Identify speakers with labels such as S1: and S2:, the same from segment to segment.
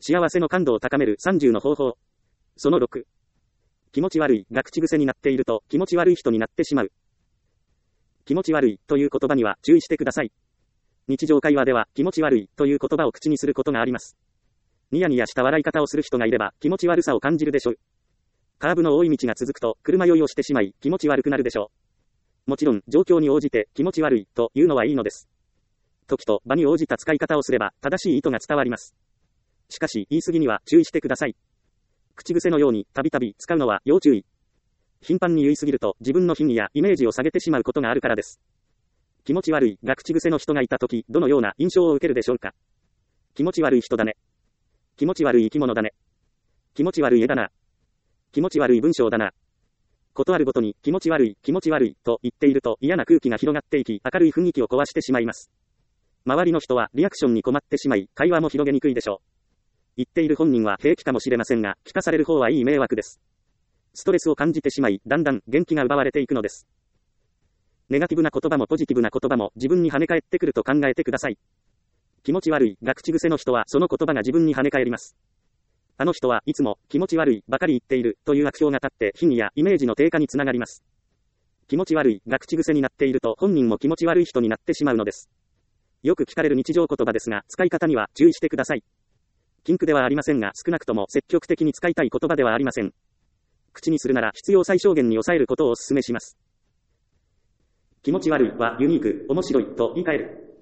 S1: 幸せの感度を高める30の方法。その6。気持ち悪いが口癖になっていると気持ち悪い人になってしまう。気持ち悪いという言葉には注意してください。日常会話では気持ち悪いという言葉を口にすることがあります。ニヤニヤした笑い方をする人がいれば気持ち悪さを感じるでしょう。カーブの多い道が続くと車酔いをしてしまい気持ち悪くなるでしょう。もちろん状況に応じて気持ち悪いというのはいいのです。時と場に応じた使い方をすれば正しい意図が伝わります。しかし言い過ぎには注意してください。口癖のようにたびたび使うのは要注意。頻繁に言い過ぎると自分の品位やイメージを下げてしまうことがあるからです。気持ち悪いが口癖の人がいたときどのような印象を受けるでしょうか。気持ち悪い人だね。気持ち悪い生き物だね。気持ち悪い絵だな。気持ち悪い文章だな。ことあるごとに気持ち悪いと言っていると嫌な空気が広がっていき明るい雰囲気を壊してしまいます。周りの人はリアクションに困ってしまい会話も広げにくいでしょう。言っている本人は平気かもしれませんが聞かされる方はいい迷惑です。ストレスを感じてしまいだんだん元気が奪われていくのです。ネガティブな言葉もポジティブな言葉も自分に跳ね返ってくると考えてください。気持ち悪いが口癖の人はその言葉が自分に跳ね返ります。あの人はいつも気持ち悪いばかり言っているという悪評が立って品位やイメージの低下につながります。気持ち悪いが口癖になっていると本人も気持ち悪い人になってしまうのです。よく聞かれる日常言葉ですが使い方には注意してください。禁句ではありませんが少なくとも積極的に使いたい言葉ではありません。口にするなら必要最小限に抑えることをお勧めします。気持ち悪いはユニーク、面白いと言い換える。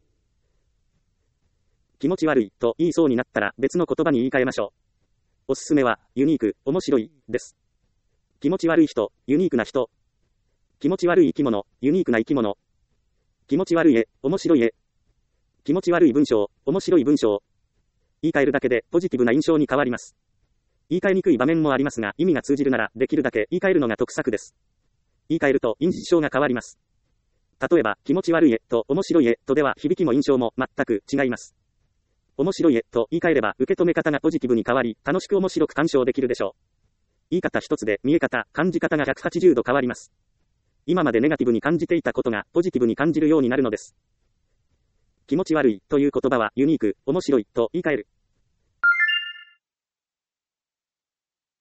S1: 気持ち悪いと言いそうになったら別の言葉に言い換えましょう。おすすめはユニーク、面白いです。気持ち悪い人、ユニークな人。気持ち悪い生き物、ユニークな生き物。気持ち悪い絵、面白い絵。気持ち悪い文章、面白い文章。言い換えるだけでポジティブな印象に変わります。言い換えにくい場面もありますが意味が通じるならできるだけ言い換えるのが得策です。言い換えると印象が変わります。例えば気持ち悪い絵と面白い絵とでは響きも印象も全く違います。面白い絵と言い換えれば受け止め方がポジティブに変わり楽しく面白く鑑賞できるでしょう。言い方一つで見え方、感じ方が180度変わります。今までネガティブに感じていたことがポジティブに感じるようになるのです。気持ち悪いという言葉はユニーク、面白いと言い換える。